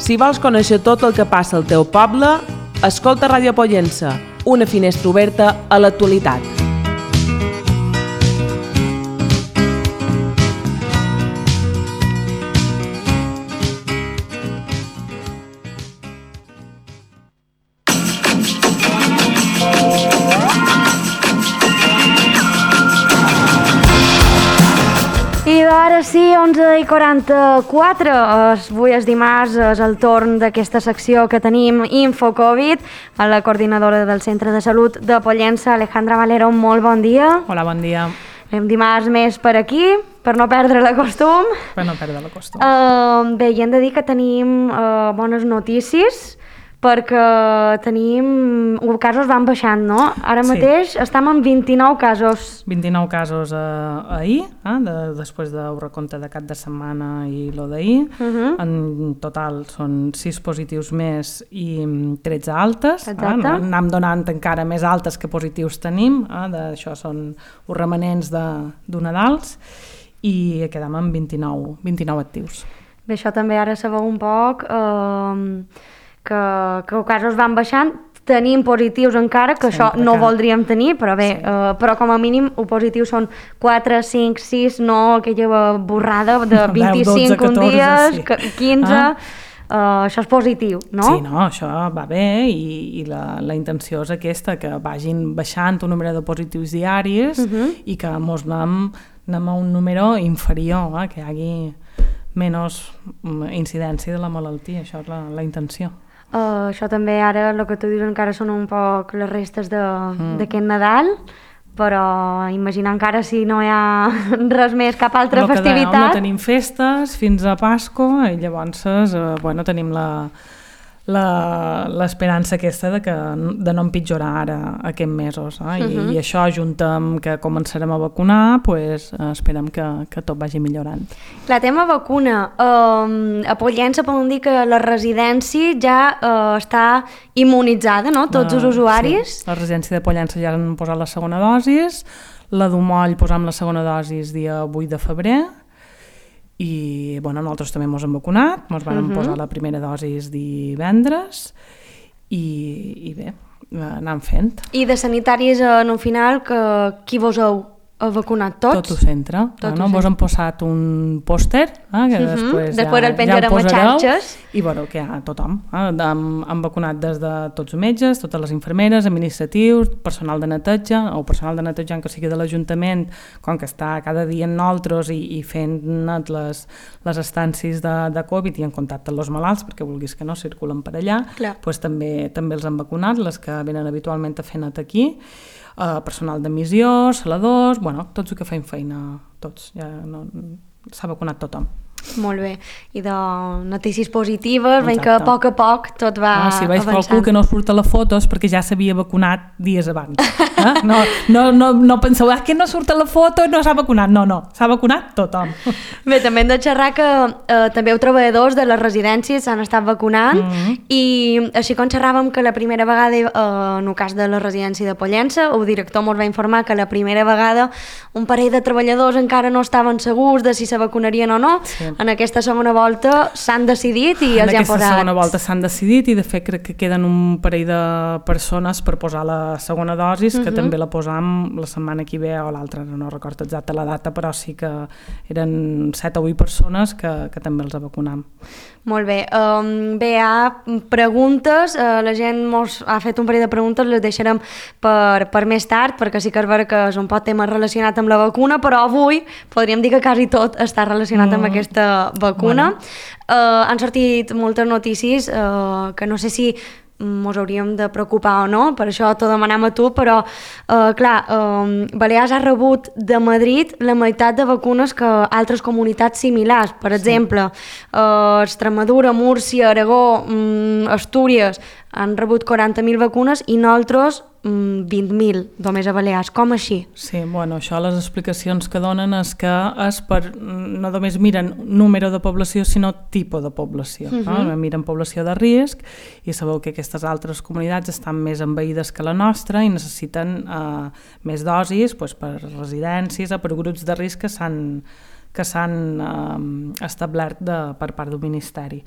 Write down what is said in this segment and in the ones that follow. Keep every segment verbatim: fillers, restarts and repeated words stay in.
Si vols conèixer tot el que passa al teu poble, escolta Ràdio Pollença, una finestra oberta a l'actualitat. Ara sí, onze i quaranta-quatre, avui és dimarts, és el torn d'aquesta secció que tenim InfoCovid, a la coordinadora del Centre de Salut de Pollença, Alejandra Valero, molt bon dia. Hola, bon dia. Hem dimarts més per aquí, per no perdre la costum. Per no perdre la costum. Uh, bé, i hem de dir que tenim uh, bones notícies, perquè tenim... casos van baixant, no? Ara sí. mateix estem en vint-i-nou casos. vint-i-nou casos eh, ahir, eh, de, després del recompte de cap de setmana i lo d'ahir. Uh -huh. En total són sis positius més i tretze altes. Eh? Anem donant encara més altes que positius tenim. Eh? De, això són els remanents d'un Nadals i quedem amb vint-i-nou, vint-i-nou actius. Bé, això també ara sabeu un poc... Eh... que, que els casos van baixant, tenim positius encara, que Sempre això no que... voldríem tenir, però bé, sí. eh, però com a mínim els positius són quatre, cinc, sis, no aquella borrada de vint-i-cinc un dia, sí. quinze, ah. eh, això és positiu, no? Sí, no, això va bé i, i la, la intenció és aquesta, que vagin baixant el número de positius diaris uh -huh. i que mos anem, anem a un número inferior, eh, que hi hagi menys incidència de la malaltia, això és la, la intenció. Uh, això també ara, el que tu dius, encara són un poc les restes d'aquest mm. Nadal, però imaginar encara si no hi ha res més, cap altra no festivitat. Queda, no tenim festes fins a Pasqua i llavors eh, bueno, tenim la l'esperança aquesta de, que, de no empitjorar ara aquests mesos. Eh? I, uh-huh. I això, junt amb que començarem a vacunar, pues, esperem que, que tot vagi millorant. Clar, tema vacuna. Um, a Pollença podem dir que la residència ja uh, està immunitzada, no? Tots uh, els usuaris. Sí. La residència de Pollença ja han posat la segona dosis, la d'Umoll posam la segona dosis dia vuit de febrer, i bueno, nosaltres també ens hem vacunat, ens van uh -huh. posar la primera dosis divendres i, i bé, anem fent. I de sanitaris en un final, que qui vos heu vacunat tots? Tot el centre. Tot no? Vos hem posat un pòster eh, que uh -huh. després, després ja, el penjarem ja a xarxes. I bueno, que hi ha tothom. Eh? Hem, hem vacunat des de tots els metges, totes les infermeres, administratius, personal de neteja, o personal de neteja que sigui de l'Ajuntament, com que està cada dia en nosaltres i, i fent les, les estàncies de, de Covid i en contacte amb els malalts, perquè vulguis que no circulen per allà, pues també, també els han vacunat, les que venen habitualment a fer net aquí. Uh, personal d'emissió, saladors, bueno, tots els que feien feina, tots, ja no, s'ha vacunat tothom. Molt bé, i de notícies positives, veiem que a poc a poc tot va ah, si veig avançant. qualcú que no surt a la foto és perquè ja s'havia vacunat dies abans. Eh? No, no, no, no penseu, ah, que no surt a la foto i no s'ha vacunat. No, no, s'ha vacunat tothom. Bé, també hem de xerrar que eh, també els treballadors de les residències s'han estat vacunant mm -hmm. i així com xerràvem que la primera vegada, eh, en el cas de la residència de Pollença, el director ens va informar que la primera vegada un parell de treballadors encara no estaven segurs de si se vacunarien o no. Sí. En aquesta segona volta s'han decidit i els hi han posat... En aquesta segona volta s'han decidit i de fet crec que queden un parell de persones per posar la segona dosis, que uh-huh. també la posam la setmana que ve o l'altra, no recordo exacta la data, però sí que eren set o vuit persones que, que també els vacunam. Molt bé. Um, bé, hi ha preguntes, uh, la gent mos ha fet un parell de preguntes, les deixarem per, per més tard, perquè sí que és vera que és un poc tema relacionat amb la vacuna, però avui podríem dir que quasi tot està relacionat mm. amb aquesta vacuna. Bueno. Uh, han sortit moltes notícies uh, que no sé si mos hauríem de preocupar o no, per això t'ho demanem a tu, però uh, clar, uh, Balears ha rebut de Madrid la meitat de vacunes que altres comunitats similars, per sí. exemple uh, Extremadura, Múrcia, Aragó, um, Astúries han rebut quaranta mil vacunes i nosaltres um, vint mil només a Balears. Com així? Sí, bueno, això les explicacions que donen és que és per, no només miren número de població, sinó tipus de població. Uh -huh. no? Miren població de risc i sabeu que aquestes altres comunitats estan més envaïdes que la nostra i necessiten uh, més dosis pues, per residències o per grups de risc que s'han que s'han uh, establert de, per part del Ministeri.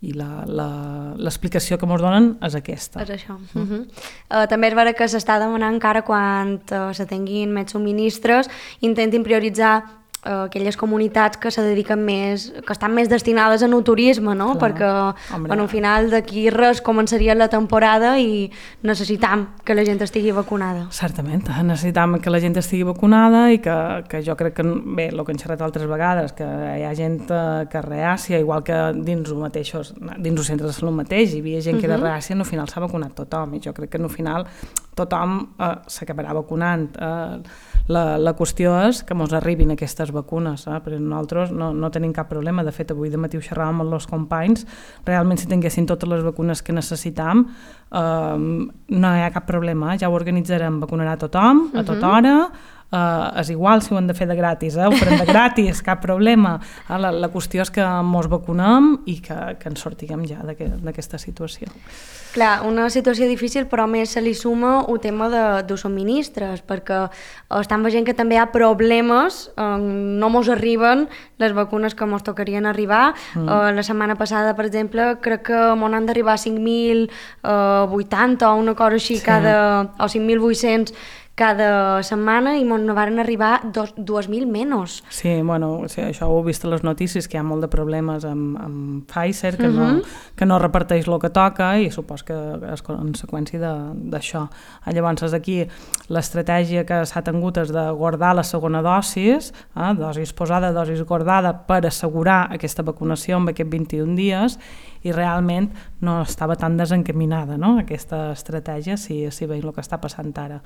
i l'explicació que ens donen és aquesta. És això. Mm. Uh -huh. uh, també és vera que s'està demanant que ara quan uh, se tinguin més subministres intentin prioritzar uh, aquelles comunitats que se dediquen més, que estan més destinades a no turisme, no? Clar. Perquè bueno, al final d'aquí res començaria la temporada i necessitam que la gent estigui vacunada. Certament, necessitam que la gent estigui vacunada i que, que jo crec que, bé, el que hem xerrat altres vegades, que hi ha gent que és reàcia, igual que dins els mateixos, dins els centres de salut mateix, hi havia gent que era reàcia i al final s'ha vacunat tothom, i jo crec que al final tothom eh, s'acabarà vacunant. Eh, la, la qüestió és que ens arribin aquestes vacunes, eh? Perquè nosaltres no, no tenim cap problema. De fet, avui de matí ho xerràvem amb els companys, realment si tinguessin totes les vacunes que necessitam eh, no hi ha cap problema, ja ho organitzarem, vacunarà tothom a tota hora. Uh, és igual si ho hem de fer de gratis, eh? Ho farem de gratis, cap problema. Uh, la, la qüestió és que mos vacunem i que, que ens sortiguem ja d'aquesta situació. Clar, una situació difícil, però més se li suma el tema de, de subministres, perquè estan veient que també hi ha problemes, eh, no mos arriben les vacunes que mos tocarien arribar. Mm. Eh, la setmana passada, per exemple, crec que mos han d'arribar cinc mil vuitanta o una cosa així, sí. cada, o cinc mil vuit-cents cada setmana, i no van arribar dos mil menys. Sí, bueno, sí, això ho he vist a les notícies, que hi ha molt de problemes amb, amb Pfizer, que, uh-huh. no, que no reparteix el que toca, i supos que és conseqüència d'això. Llavors, aquí l'estratègia que s'ha tingut és de guardar la segona dosis, eh, dosis posada, dosis guardada, per assegurar aquesta vacunació en aquests vint-i-un dies, i realment no estava tan desencaminada, no?, aquesta estratègia, si, si veiem el que està passant ara.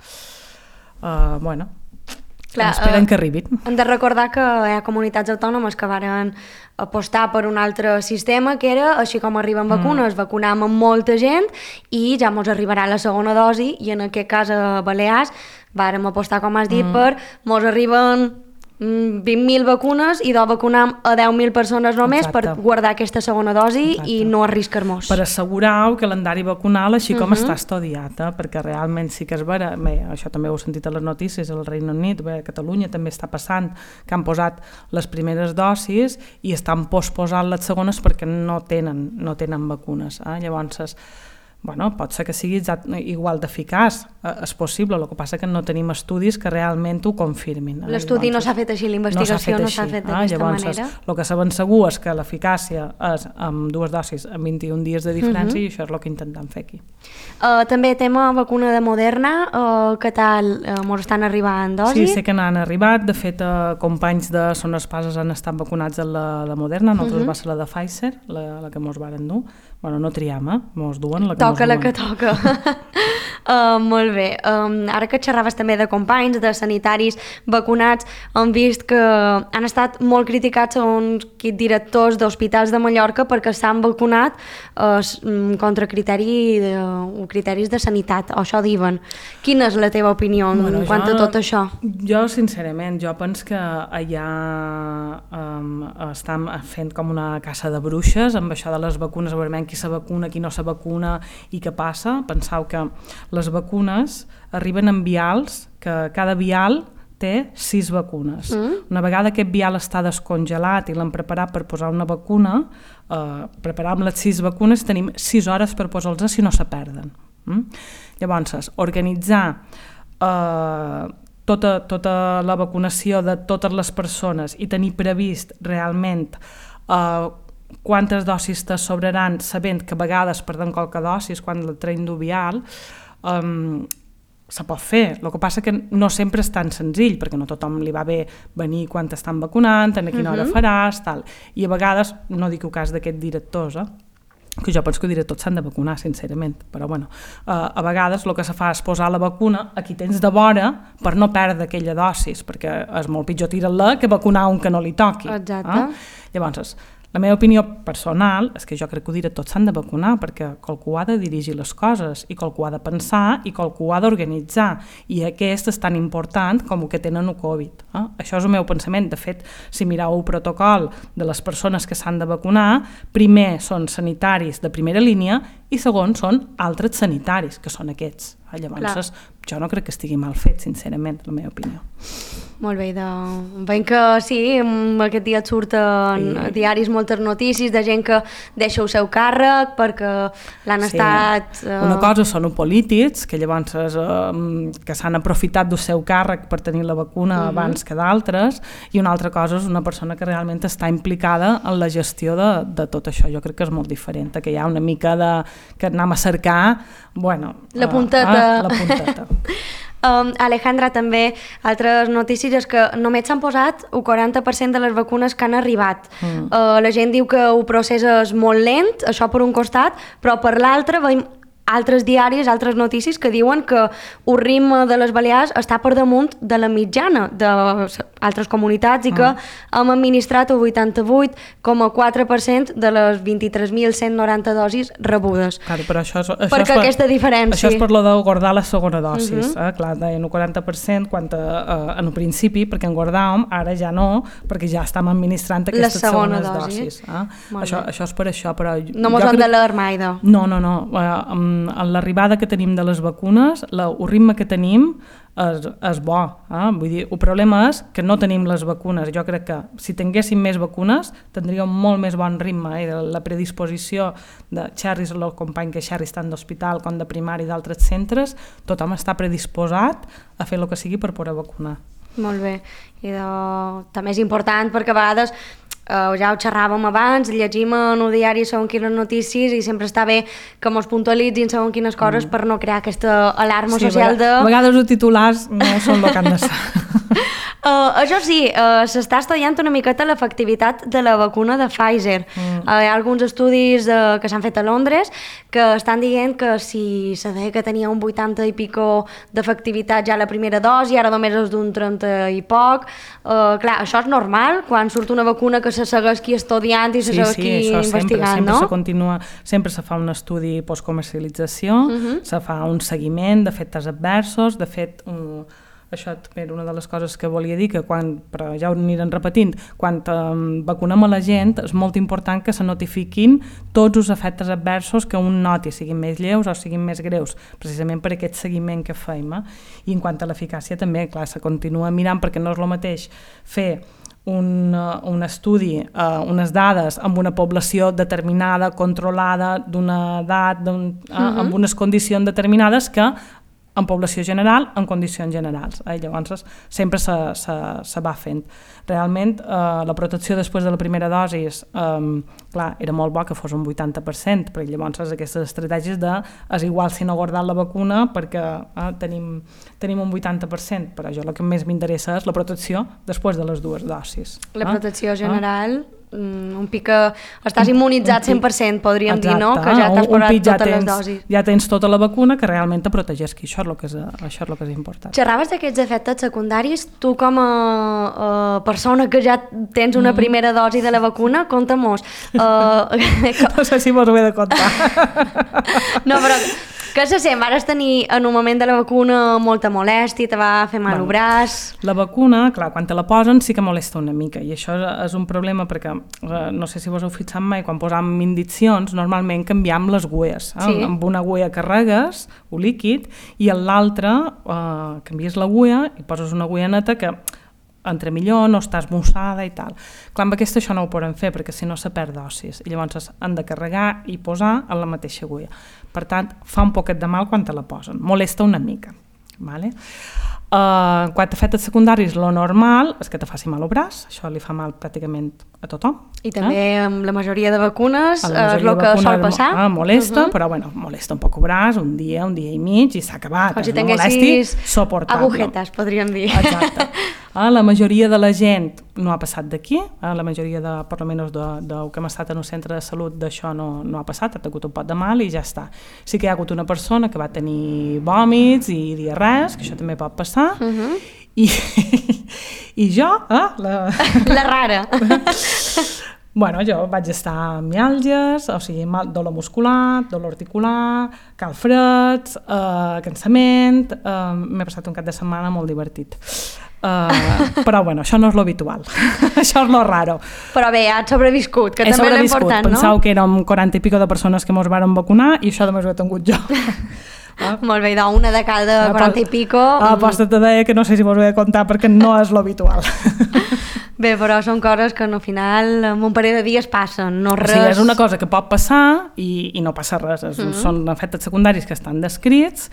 Uh, bueno, clar, esperen uh, que arribin. Hem de recordar que hi ha comunitats autònomes que varen apostar per un altre sistema, que era, així com arriben vacunes, mm. vacunam amb molta gent i ja mos arribarà la segona dosi, i en aquest cas a Balears vàrem apostar, com has dit, mm. per mos arriben vint mil vacunes i de vacunar a deu mil persones només. Exacte. Per guardar aquesta segona dosi. Exacte. I no arriscar-nos. Per assegurar el calendari vacunal així com uh-huh. està estudiat, eh? Perquè realment sí que és vera, bé, això també ho he sentit a les notícies, al Regne Unit, bé, a Catalunya també està passant que han posat les primeres dosis i estan posposant les segones perquè no tenen, no tenen vacunes. Eh? Llavors, bueno, pot ser que sigui igual d'eficaç, és possible, el que passa que no tenim estudis que realment ho confirmin. L'estudi no s'ha fet així, la investigació no s'ha fet d'aquesta manera. El que sabem segur és que l'eficàcia és amb dues dosis en vint-i-un dies de diferència, uh-huh. i això és el que intentem fer aquí. Uh, també tema vacuna de Moderna, uh, què tal, uh, mos estan arribant dosis? Sí, sé que n'han arribat, de fet uh, companys de Son Espases han estat vacunats amb la de Moderna, nosaltres uh-huh. va ser la de Pfizer, la, la que mos varen dur. Bueno, no triam, eh? Mos duen la que toca la que toca. uh, molt bé. Um, ara que xerraves també de companys, de sanitaris vacunats, hem vist que han estat molt criticats uns directors d'hospitals de Mallorca perquè s'han vacunat uh, contra criteri de, criteris de sanitat, o això diuen. Quina és la teva opinió bueno, en quant a tot això? Jo, sincerament, jo penso que allà um, estan fent com una caça de bruixes amb això de les vacunes, veurem qui se vacuna, qui no se vacuna i què passa. Penseu que les vacunes arriben en vials, que cada vial té sis vacunes. Mm. Una vegada aquest vial està descongelat i l'hem preparat per posar una vacuna, eh, preparar amb les sis vacunes tenim sis hores per posar-los si no se perden. Mm? Llavors, organitzar eh, tota, tota la vacunació de totes les persones i tenir previst realment eh, quantes dosis te sobraran, sabent que a vegades perdem qualque dosis quan la traiem d'un vial, um, se pot fer. El que passa que no sempre és tan senzill, perquè no tothom li va bé venir quan t'estan vacunant, a quina hora faràs, tal. I a vegades, no dic el cas d'aquests directors, eh? que jo penso que diré tots s'han de vacunar, sincerament, però bueno, uh, a vegades el que se fa és posar la vacuna a qui tens de vora per no perdre aquella dosis, perquè és molt pitjor tirar-la que vacunar un que no li toqui. Exacte. Eh? Llavors, la meva opinió personal és que jo crec que ho diré tots s'han de vacunar, perquè qualcú ha de dirigir les coses i qualcú ha de pensar i qualcú ha d'organitzar, i aquest és tan important com el que tenen el Covid. Eh? Això és el meu pensament. De fet, si mireu el protocol de les persones que s'han de vacunar, primer són sanitaris de primera línia i segon són altres sanitaris, que són aquests. Llavors, clar, jo no crec que estigui mal fet, sincerament, la meva opinió. Molt bé, de... veiem que sí, aquest dia et surten sí. diaris moltes notícies de gent que deixa el seu càrrec perquè l'han sí. estat... Uh... Una cosa són els polítics, que llavors uh, que s'han aprofitat del seu càrrec per tenir la vacuna uh-huh. abans que d'altres, i una altra cosa és una persona que realment està implicada en la gestió de, de tot això. Jo crec que és molt diferent, que hi ha una mica de... que anem a cercar, bueno... La punteta. Uh, uh, la punteta. Um, Alejandra, també, altres notícies és que només s'han posat el quaranta per cent de les vacunes que han arribat. Mm. Uh, la gent diu que el procés és molt lent, això per un costat, però per l'altre veiem altres diaris, altres notícies que diuen que el ritme de les Balears està per damunt de la mitjana d'altres comunitats i que mm. hem administrat el vuitanta-vuit coma quatre per cent de les vint-i-tres mil cent noranta dosis rebudes. Claro, però això és, això perquè és per, aquesta diferència... Això és per lo de guardar la segona dosis. Uh -huh. eh? Clar, deien el quaranta per cent quan, eh, en el principi, perquè en guardàvem, ara ja no, perquè ja estem administrant aquestes segona segones dosi. dosis. Eh? Això, això és per això, però... No mos hem crec... d'alarmar, idò. No, no, no. Eh, en l'arribada que tenim de les vacunes, la, el ritme que tenim és, és bo. Eh? Vull dir, el problema és que no tenim les vacunes. Jo crec que si tinguéssim més vacunes tindríem molt més bon ritme. Eh? La predisposició de Xerri, el company que Xerri està en l'hospital, com de primari i d'altres centres, tothom està predisposat a fer el que sigui per poder vacunar. Molt bé. I de... també és important perquè a vegades Uh, ja ho xerràvem abans, llegim en el diari segons quines notícies i sempre està bé que mos puntualitzin segons quines coses mm. per no crear aquesta alarma sí, social de... A vegades els titulars no són el que han de ser. Uh, això sí, uh, s'està estudiant una miqueta l'efectivitat de la vacuna de Pfizer. Mm. Uh, hi ha alguns estudis uh, que s'han fet a Londres que estan dient que si se deia que tenia un vuitanta i pico d'efectivitat ja la primera dosi, ara només és d'un trenta i poc. Uh, clar, això és normal quan surt una vacuna que se segueix qui estudiant i se sí, segueix sí, qui investigant, sempre, sempre no? Se continua, sempre se fa un estudi postcomercialització, uh -huh. se fa un seguiment d'efectes adversos, de fet... Un, això també era una de les coses que volia dir, que quan, però ja ho anirem repetint, quan um, vacunem a la gent és molt important que se notifiquin tots els efectes adversos que un noti, siguin més lleus o siguin més greus, precisament per aquest seguiment que fem. Eh? I en quant a l'eficàcia també, clar, se continua mirant perquè no és el mateix fer un, uh, un estudi, uh, unes dades amb una població determinada, controlada, d'una edat, d'un, uh, uh-huh. amb unes condicions determinades que en població general, en condicions generals. Eh? Llavors, sempre se, se, se va fent. Realment, eh, la protecció després de la primera dosi, eh, clar, era molt bo que fos un vuitanta per cent, perquè llavors aquestes estratègies de és igual si no guardar la vacuna perquè eh, tenim, tenim un vuitanta per cent, però jo el que més m'interessa és la protecció després de les dues dosis. La eh? protecció general... Eh? un pic que estàs immunitzat cent per cent, podríem exacte, dir, no? Que ja t'has posat totes ja tens, les dosis. Ja tens tota la vacuna que realment te protegeix, que això és el que és, això és, el que és important. Xerraves d'aquests efectes secundaris, tu com a, a persona que ja tens una primera dosi de la vacuna, conta-mos. Uh, no sé si mos ho he de contar. no, però... Què se sent? Vares tenir en un moment de la vacuna molta molèstia, te va fer mal bueno, el braç... La vacuna, clar, quan te la posen sí que molesta una mica i això és un problema perquè eh, no sé si vos heu fixat mai, quan posam indiccions normalment canviem les agulles. Eh? Sí. Amb una agulla carregues un líquid i en l'altra eh, canvies l'agulla i poses una agulla neta que entre millor, no estàs mossada i tal. Clar, amb aquesta això no ho poden fer perquè si no se perd dosis i llavors han de carregar i posar en la mateixa agulla. Per tant, fa un poquet de mal quan te la posen, molesta una mica. Vale? Uh, quan efectes secundaris, lo normal és que te faci mal el braç, això li fa mal pràcticament a tothom. I també eh? amb la majoria de vacunes és el que vacunes, sol passar. Ah, molesta, uh -huh. però bueno, molesta un poc el braç, un dia, un dia i mig i s'ha acabat. Com si no molesti, soportable. agujetes, podríem dir. Exacte. Ah, la majoria de la gent no ha passat d'aquí, ah, la majoria de, per almenys de, de que hem estat en un centre de salut d'això no, no ha passat, ha tingut un pot de mal i ja està. Sí que hi ha hagut una persona que va tenir vòmits i diarrees, que això també pot passar, uh -huh. i, i jo, eh, la... la rara. Bueno, jo vaig estar amb miàlgies, o sigui, dolor muscular, dolor articular, calfreds, eh, cansament, eh, m'he passat un cap de setmana molt divertit. Uh, però bueno, això no és l'habitual. Això és lo raro. Però bé, has sobreviscut, que he també és important, no? Penseu que érem quaranta i pico de persones que mos varen vacunar i això només ho he tingut jo. Ah. Molt bé, doncs una de cada quaranta i pico... Ah, posta te deia que no sé si vols haver de comptar perquè no és l'habitual. Bé, però són coses que al final en un parell de dies passen, no res... O sigui, és una cosa que pot passar i, i no passa res. És, mm -hmm. Són efectes secundaris que estan descrits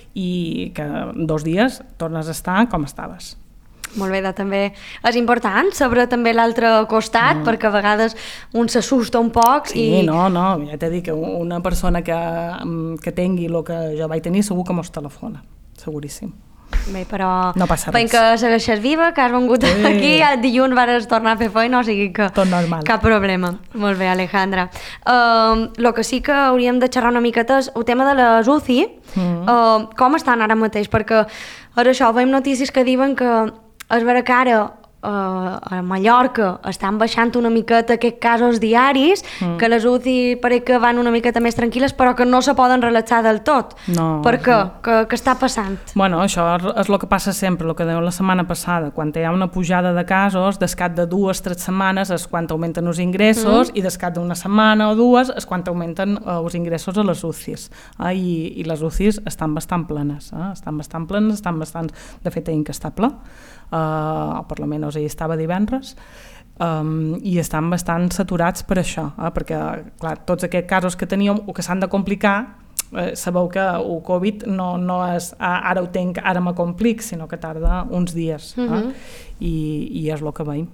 i que en dos dies tornes a estar com estaves. Molt bé, també és important saber també l'altre costat, mm. perquè a vegades un s'assusta un poc. Sí, i... no, no, ja t'he dit que una persona que, que tingui el que jo vaig tenir segur que mos telefona, seguríssim. Bé, però no passa res. que segueixes viva, que has vengut sí. aquí, el dilluns vas tornar a fer feina, o sigui que tot normal. Cap problema. Molt bé, Alejandra. El uh, que sí que hauríem de xerrar una miqueta és el tema de les U C I. Mm. Uh, com estan ara mateix? Perquè ara això, veiem notícies que diuen que és vera que ara uh, a Mallorca estan baixant una miqueta aquests casos diaris, mm. que les U C I pareix que van una miqueta més tranquil·les, però que no se poden relaxar del tot. No. Per què? No. Què, què està passant? Bueno, això és el que passa sempre, el que dèiem la setmana passada. Quan hi ha una pujada de casos, d'escat de dues, tres setmanes és quan augmenten els ingressos mm. i d'escat d'una setmana o dues és quan augmenten uh, els ingressos a les U C Is. Uh, i, I les U C Is estan bastant plenes. Uh, estan bastant plenes, estan bastant... De fet, incastable. Uh, el Parlament o sigui, estava divendres um, i estan bastant saturats per això, eh? Perquè clar, tots aquests casos que teníem o que s'han de complicar, eh, sabeu que el Covid no, no és ara ho tenc, ara me complic, sinó que tarda uns dies, eh? uh-huh. I, i és el que veiem.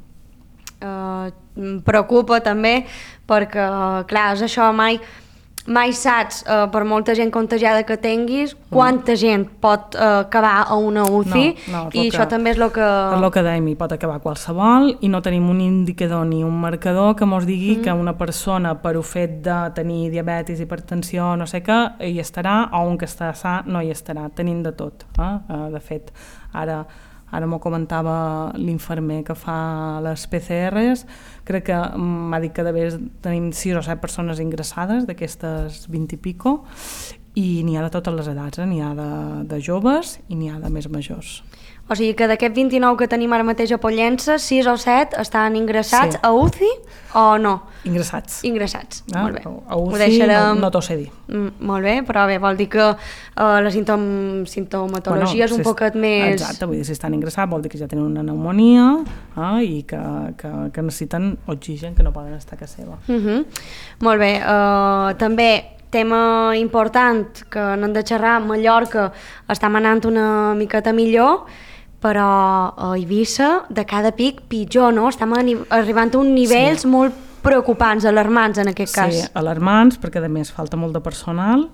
Uh, em preocupa també perquè, clar, és això, mai mai saps, uh, per molta gent contagiada que tinguis, quanta mm. gent pot uh, acabar a una U C I, no, no, i això que, també és el que... És el que dèiem, hi pot acabar qualsevol i no tenim un indicador ni un marcador que mos digui mm. que una persona per el fet de tenir diabetis, hipertensió, no sé què, hi estarà, o un que està sa no hi estarà, tenim de tot. Eh? Uh, de fet, ara... Ara m'ho comentava l'infermer que fa les P C Rs, crec que m'ha dit que de vegades tenim sis o set persones ingressades d'aquestes vint i pico, i n'hi ha de totes les edats, eh? N'hi ha de, de joves i n'hi ha de més majors. O sigui que d'aquests vint-i-nou que tenim ara mateix a Pollença, sis o set estan ingressats sí. a U C I o no? Ingressats. Ingressats, ah, molt bé. A U C I deixarem... no, no t'ho sé dir. Mm, molt bé, però bé, vol dir que uh, la sintom... sintomatologia bueno, és un si poquet més... Exacte, vull dir, si estan ingressats vol dir que ja tenen una pneumonia eh, i que, que, que necessiten oxigen, que no poden estar a casa seva. Uh -huh. Molt bé, uh, també... tema important que no hem de xerrar, Mallorca està manant una miqueta millor, però a Eivissa de cada pic pitjor, no? Estem arribant a uns nivells sí. molt preocupants, alarmants en aquest cas. Sí, alarmants, perquè a més falta molt de personal.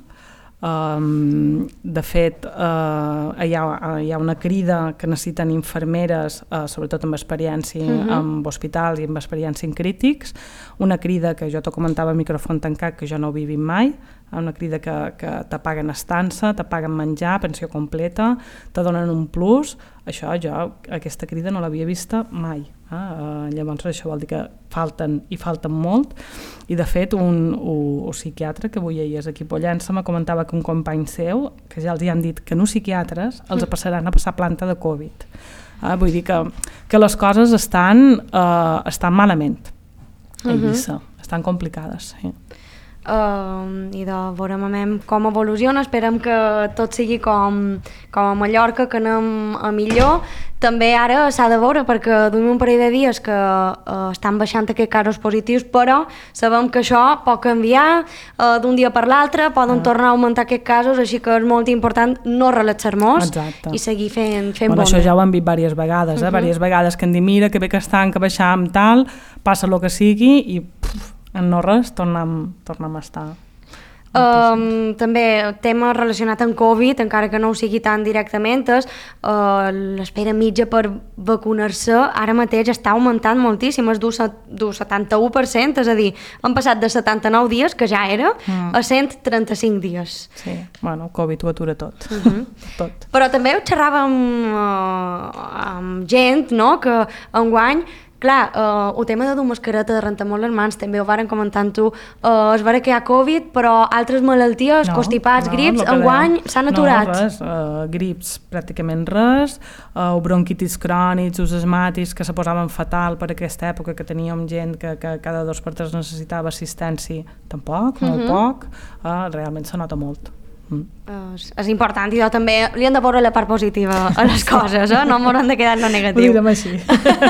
Um, de fet uh, hi, ha, hi ha una crida que necessiten infermeres, uh, sobretot amb experiència uh-huh. amb hospitals i amb experiència en crítics, una crida que jo t'ho comentava a micròfon tancat, que jo no ho he vist mai, una crida que, que te paguen estança, te paguen menjar, pensió completa, te donen un plus. Això jo, aquesta crida no l'havia vista mai. Eh? Uh, llavors això vol dir que falten i falten molt, i de fet un, un, un psiquiatre que avui és aquí a Pollença me comentava que un company seu, que ja els hi han dit que no psiquiatres, els passaran a passar planta de Covid. Uh, vull dir que, que les coses estan, uh, estan malament a Eivissa, uh-huh. estan complicades. Sí. Uh, i de veurem com evoluciona, esperem que tot sigui com, com a Mallorca, que anem a millor. També ara s'ha de veure, perquè duim un parell de dies que uh, estan baixant aquests casos positius, però sabem que això pot canviar uh, d'un dia per l'altre, poden ah. tornar a augmentar aquests casos, així que és molt important no relaxar-nos i seguir fent, fent bueno, bomba. Això ja ho hem vist diverses vegades, eh? Uh-huh. diverses vegades que hem dit, mira que bé que estan, que baixam tal, passa el que sigui i puf, en no res tornem, tornem a estar. Um, també tema relacionat amb Covid, encara que no ho sigui tan directament, és uh, l'espera mitja per vacunar-se ara mateix està augmentant moltíssim, és d'un setanta-u per cent, és a dir, han passat de setanta-nou dies, que ja era, mm. a cent trenta-cinc dies. Sí, bueno, Covid ho atura tot. Uh -huh. tot. Però també ho xerràvem uh, amb gent, no?, que enguany clar, uh, el tema de dur mascareta, de rentar molt les mans, també ho varen comentant tu, uh, es veure que hi ha Covid, però altres malalties, no, constipats, no, grips, enguany s'han aturat. No, res, uh, grips pràcticament res, uh, bronquitis crònics, us asmàtics que se posaven fatal per aquesta època, que teníem gent que, que cada dos per tres necessitava assistència, tampoc, molt uh-huh. poc, uh, realment se nota molt. Mm. És, és important i jo també li hem de veure la part positiva a les coses, eh? No m'hauran de quedar en lo negatiu. Ho direm així.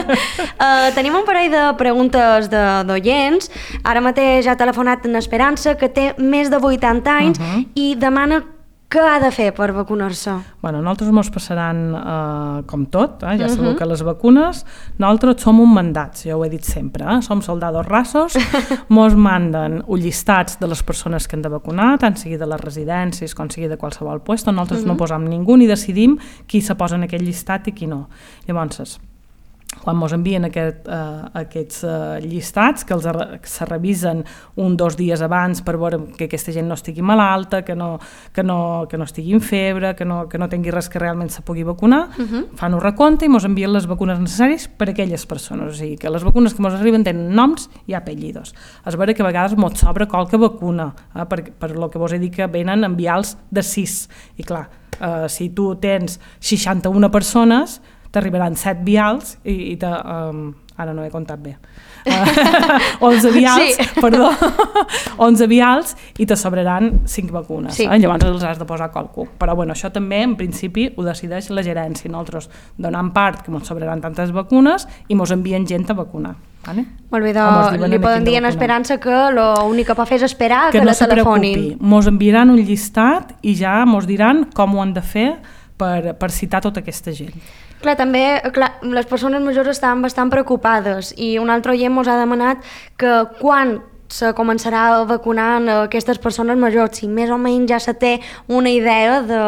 uh, tenim un parell de preguntes d'oients. Ara mateix ha telefonat en Esperança, que té més de vuitanta anys, uh -huh. i demana què ha de fer per vacunar-se. Bueno, nosaltres mos passaran eh, com tot, eh? Ja uh -huh. sabeu que les vacunes, nosaltres som un mandats, ja ho he dit sempre, eh? Som soldados rasos, mos manden llistats de les persones que han de vacunar, tant sigui de les residències com sigui de qualsevol lloc, nosaltres uh -huh. no posam ningú ni decidim qui se posa en aquest llistat i qui no. Llavors, quan mos envien aquest, uh, aquests uh, llistats, que els se revisen un o dos dies abans per veure que aquesta gent no estigui malalta, que no, que no, que no estigui en febre, que no, que no tingui res que realment se pugui vacunar, uh -huh. fan un recompte i mos envien les vacunes necessàries per a aquelles persones. O sigui, que les vacunes que mos arriben tenen noms i apellidos. És vera que a vegades mos sobra qualque vacuna, eh, per, per lo que vos he dit que venen en vials de sis. I clar, uh, si tu tens seixanta-una persones, t'arribaran set vials i, i te, um, ara no he comptat bé, uh, onze vials, sí. perdó, onze vials i te sobraran cinc vacunes, sí. eh? Llavors els has de posar qualcú. Però bueno, això també en principi ho decideix la gerència. Nosaltres donem part que ens sobraran tantes vacunes i ens envien gent a vacunar. Vale? Molt bé, doncs li poden dir en Esperança que l'únic que pot fer és esperar que, que no la telefonin. Que no se preocupi, ens enviaran un llistat i ja ens diran com ho han de fer per, per citar tota aquesta gent. Clar, també clar, les persones majors estan bastant preocupades i un altre oient ens ha demanat que quan se començarà a vacunar aquestes persones majors, si més o menys ja se té una idea de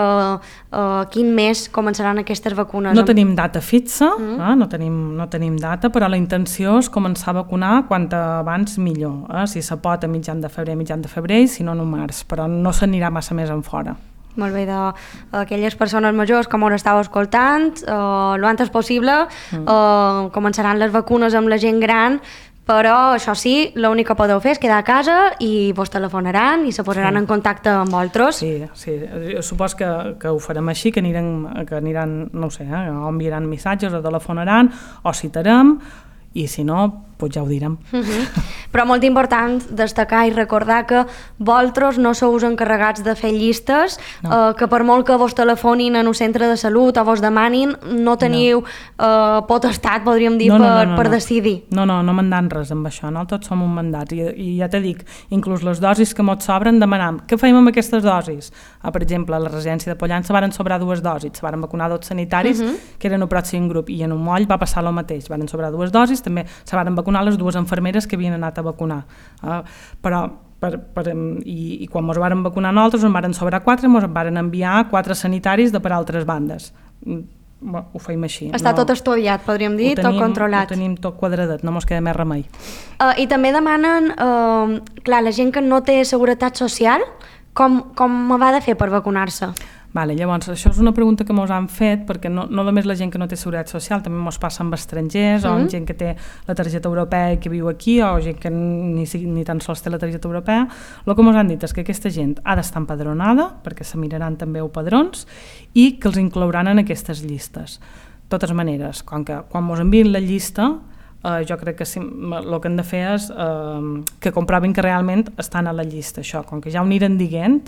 uh, quin mes començaran aquestes vacunes. No tenim data fixa, mm. eh? no, tenim, no tenim data, però la intenció és començar a vacunar quant abans millor. Eh? Si se pot a mitjan de febrer, mitjan de febrer, i si no, no març, però no s'anirà massa més en fora. Molt bé, d'aquelles persones majors que m'ho estàu escoltant, uh, lo antes possible, mm. uh, començaran les vacunes amb la gent gran, però això sí, l'únic que podeu fer és quedar a casa i vos telefonaran i se posaran sí. en contacte amb vosaltres. Sí, sí, jo supos que, que ho farem així, que aniran, que aniran no ho sé, eh, o enviaran missatges o telefonaran o citarem, i si no, doncs ja ho direm. Uh-huh. Però molt important destacar i recordar que vosaltres no sou encarregats de fer llistes, no. eh, que per molt que vos telefonin en un centre de salut o vos demanin, no teniu no. Eh, potestat, podríem dir, no, no, per, no, no, per decidir. No, no, no mandant res amb això, no? Tots som un mandat. I, i ja te dic, inclús les dosis que mos sobren demanam, què fem amb aquestes dosis? Ah, per exemple, a la residència de Pollença varen sobrar dues dosis, se varen vacunar dos sanitaris, uh-huh. que eren el pròxim grup, i en un moll va passar el mateix, varen sobrar dues dosis, també se varen vacunar les dues infermeres que havien anat a vacunar. Uh, però, per, per, i, i quan ens varen vacunar nosaltres, ens varen sobrar quatre, ens varen enviar quatre sanitaris de per altres bandes. Bueno, ho feim així. Està no, tot estudiat, podríem dir, tenim, tot controlat. Ho tenim tot quadradet, no mos queda més remei. Uh, I també demanen, uh, clar, la gent que no té seguretat social, com, com va de fer per vacunar-se? Vale, llavors, això és una pregunta que mos han fet, perquè no, no només la gent que no té seguretat social, també mos passa amb estrangers, mm. o amb gent que té la targeta europea i que viu aquí, o gent que ni, ni tan sols té la targeta europea. El que mos han dit és que aquesta gent ha d'estar empadronada, perquè se miraran també els padrons, i que els inclouran en aquestes llistes. De totes maneres, quan, que, quan mos envien la llista, Uh, jo crec que sí, el que hem de fer és uh, que comprovin que realment estan a la llista, això, com que ja ho aniran dient,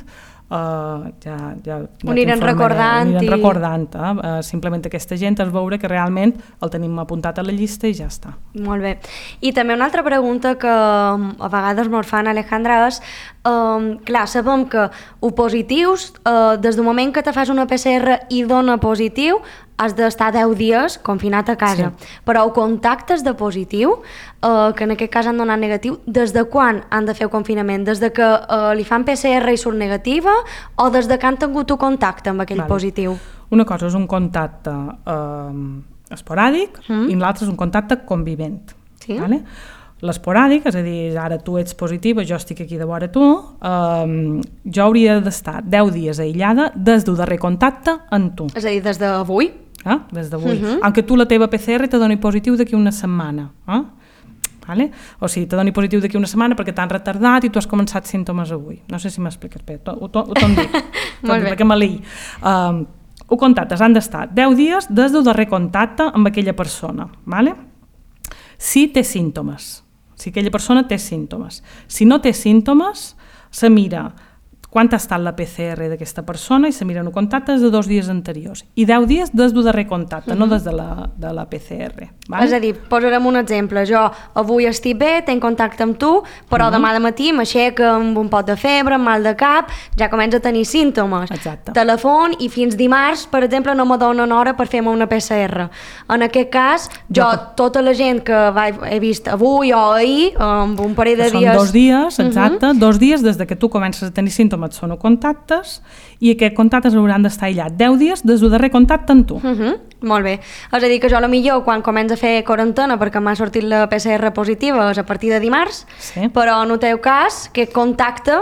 uh, ja, ja, ja ho aniran recordant, ho aniran i... recordant eh? uh, simplement aquesta gent és veure que realment el tenim apuntat a la llista i ja està. Molt bé. I també una altra pregunta que a vegades mos fan, Alejandra, és um, clar, sabem que ho positius, uh, des del moment que te fas una P C R i dona positiu, has d'estar deu dies confinat a casa, sí. Però ho contactes de positiu, eh, que en aquest cas han donat negatiu, des de quan han de fer el confinament? Des de que eh, li fan P C R i surt negativa o des de que han tingut un contacte amb aquell vale. Positiu? Una cosa és un contacte eh, esporàdic mm. i l'altre és un contacte convivent. Sí? Vale? L'esporàdic, és a dir, ara tu ets positiva, jo estic aquí de vora tu, eh, jo hauria d'estar deu dies aïllada des del darrer contacte amb tu. És a dir, des d'avui? Eh? Des d'avui. Uh-huh. Aunque tu la teva P C R te doni positiu d'aquí una setmana. Eh? Vale? O sigui, te doni positiu d'aquí una setmana perquè t'han retardat i tu has començat símptomes avui. No sé si m'expliques bé, ho t'ho dic. Molt bé. Perquè me l'hi. Um, ho contactes, han d'estar deu dies des del darrer contacte amb aquella persona. Vale? Si té símptomes. Si aquella persona té símptomes. Si no té símptomes, se mira quan ha estat la P C R d'aquesta persona i se miren els contactes de dos dies anteriors i deu dies des del darrer contacte, uh-huh. no des de la, de la P C R. Val? És a dir, posarem un exemple. Jo avui estic bé, tenc contacte amb tu, però uh-huh. demà de matí m'aixec amb un pot de febre, amb mal de cap, ja comença a tenir símptomes. Exacte. Telefon i fins dimarts, per exemple, no me donen hora per fer-me una P C R. En aquest cas, jo, jo tota la gent que he vist avui o ahir, amb un parell de són dies... Són dos dies, exacte, uh-huh. dos dies des de que tu comences a tenir símptomes són contactes i aquests contactes hauran d'estar aïllats deu dies des del darrer contacte amb tu. Uh-huh. Molt bé. És a dir, que jo a lo millor quan començo a fer quarantena perquè m'ha sortit la P C R positiva és a partir de dimarts, sí. però en el teu cas, aquest contacte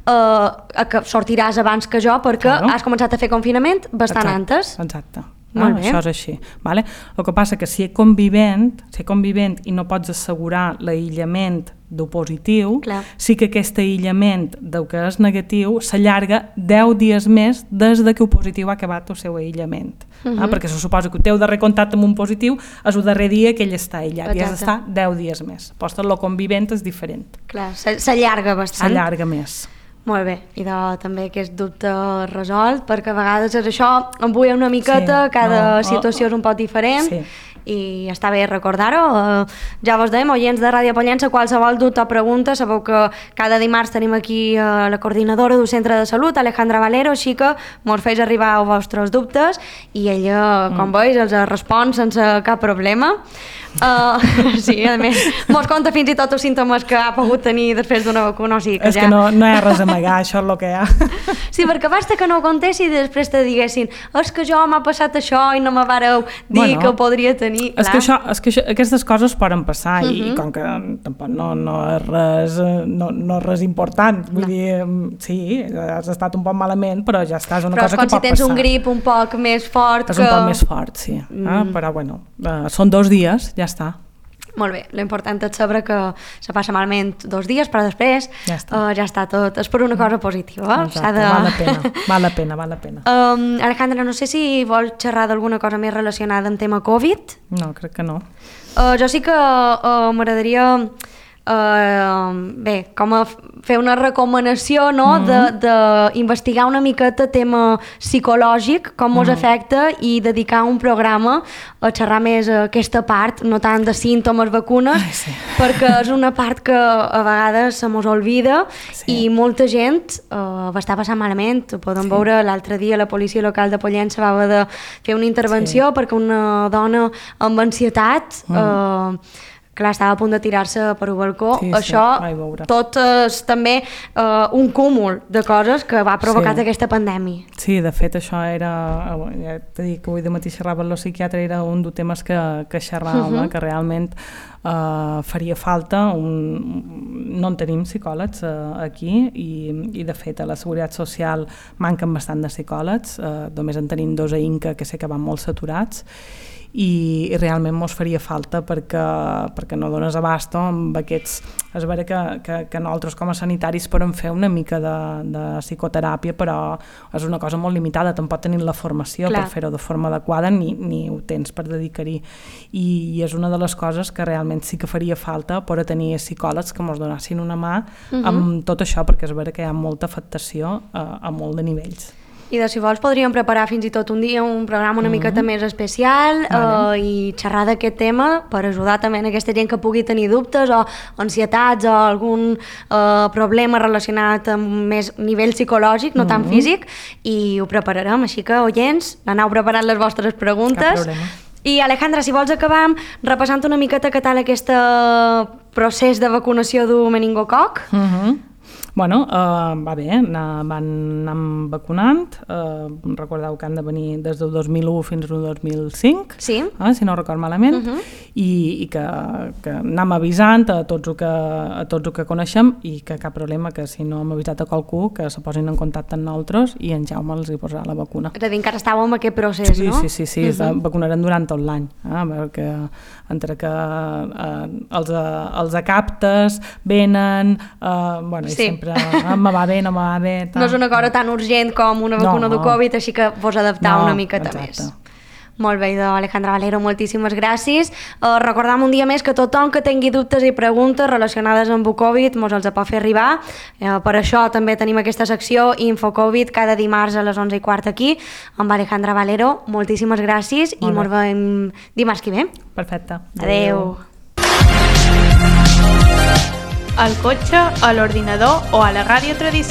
eh, que sortiràs abans que jo perquè claro. Has començat a fer confinament bastant exacte, antes. Exacte. Ah, això és així. Vale? El que passa que si és convivent, si és convivent i no pots assegurar l'aïllament del positiu, clar. Sí que aquest aïllament del que és negatiu s'allarga deu dies més des de que el positiu ha acabat el seu aïllament. Uh-huh. Ah, perquè se suposa que el teu darrer contacte amb un positiu és el darrer dia que ell està aïllat. Exacte. I has d'estar deu dies més. Posta, el convivent és diferent. Clar, s'allarga bastant. S'allarga més. Molt bé, i de, també aquest dubte resolt, perquè a vegades és això, em vull una miqueta, sí, cada no, situació oh, és un poc diferent, sí. I està bé recordar-ho. Uh, ja vos dèiem, oients de Ràdio Pollença, qualsevol dubte o pregunta, sabeu que cada dimarts tenim aquí uh, la coordinadora del Centre de Salut, Alejandra Valero, així que mos feis arribar els vostres dubtes i ella, com mm. veus, els respon sense cap problema. Uh, sí, a més, mos conta fins i tot els símptomes que ha pogut tenir després d'una vacuna, o sigui que és ja... que no, no hi ha res a amagar, això és el que hi ha. Sí, perquè basta que no ho contessi i després te diguessin és que jo m'ha passat això i no me vareu dir bueno, que ho podria tenir. És que, això, és que això, aquestes coses poden passar uh-huh. i, i com que tampoc no, no, és res, no, no és res important, vull no. dir, sí, has estat un poc malament, però ja està, és una però cosa que pot passar. Però si tens un grip un poc més fort... És que... un poc més fort, sí, mm. ah, però bueno, uh, són dos dies, ja està. Molt bé, l'important és saber que se passa malament dos dies, però després ja està, uh, ja està tot, és per una cosa positiva. Exacte, de... val la pena, val la pena, val la pena. Um, Alejandra, no sé si vols xerrar d'alguna cosa més relacionada amb tema Covid? No, crec que no. Uh, jo sí que uh, m'agradaria... Uh, bé, com a fer una recomanació, no? Mm-hmm. d'investigar una miqueta tema psicològic, com mos mm-hmm. afecta i dedicar un programa a xerrar més aquesta part, no tant de símptomes, vacunes, ai, sí. perquè és una part que a vegades se mos oblida sí. I molta gent uh, va estar passant malament. Ho podem sí. veure l'altre dia la policia local de Pollença va haver de fer una intervenció sí. perquè una dona amb ansietat mm. uh, clar, estava a punt de tirar-se per un balcó. Sí, això sí, tot és també uh, un cúmul de coses que va provocar sí. aquesta pandèmia. Sí, de fet això era, ja t'he dit que avui de matí xerrava amb el psiquiatre, era un dels temes que, que xerràvem, uh-huh. que realment uh, faria falta, un, no en tenim psicòlegs uh, aquí i, i de fet a la Seguretat Social manquen bastant de psicòlegs, uh, només en tenim dos a Inca que sé que van molt saturats, i, i realment mos faria falta perquè, perquè no dones abasto amb aquests... És vera que, que, que nosaltres com a sanitaris podem fer una mica de, de psicoteràpia, però és una cosa molt limitada, tampoc tenim la formació Clar. Per fer-ho de forma adequada ni, ni ho tens per dedicar-hi. I, I és una de les coses que realment sí que faria falta per a tenir psicòlegs que ens donessin una mà uh-huh. amb tot això, perquè és vera que hi ha molta afectació a, a molt de nivells. I de si vols podríem preparar fins i tot un dia un programa una mm-hmm. miqueta més especial vale. eh, i xerrar d'aquest tema per ajudar també a aquesta gent que pugui tenir dubtes o ansietats o algun eh, problema relacionat amb més nivell psicològic, no mm-hmm. tant físic, i ho prepararem, així que oients, aneu preparant les vostres preguntes. Cap problema. I Alejandra, si vols acabam repassant una miqueta què tal aquest procés de vacunació del meningococ. Mhm. Bueno, uh, va bé, anar, van anar vacunant, uh, recordeu que han de venir des del dos mil u fins al dos mil cinc, sí. eh, si no record malament, uh-huh. i, i que, que anem avisant a tots, el que, a tots el que coneixem i que cap problema, que si no hem avisat a qualcú que se posin en contacte amb nosaltres i en Jaume els hi posarà la vacuna. És a dir, encara estàvem en aquest procés, sí, no? Sí, sí, sí, uh-huh. vacunarem durant tot l'any, eh, perquè entre que eh, els, els acaptes venen, eh, bueno, i sí. sempre ah, me va bé, no me va bé... Tal. No és una cosa tan urgent com una vacuna no, de Covid, així que vos adaptar no, una miqueta exacte. més. Molt bé, idò, Alejandra Valero, moltíssimes gràcies. Uh, recordam un dia més que tothom que tingui dubtes i preguntes relacionades amb el Covid mos els pot fer arribar. Uh, per això també tenim aquesta secció InfoCovid cada dimarts a les onze i quart aquí amb Alejandra Valero. Moltíssimes gràcies i mos veiem dimarts que ve. Perfecte. Adeu. Al cotxe, a l'ordinador o a la ràdio tradicional.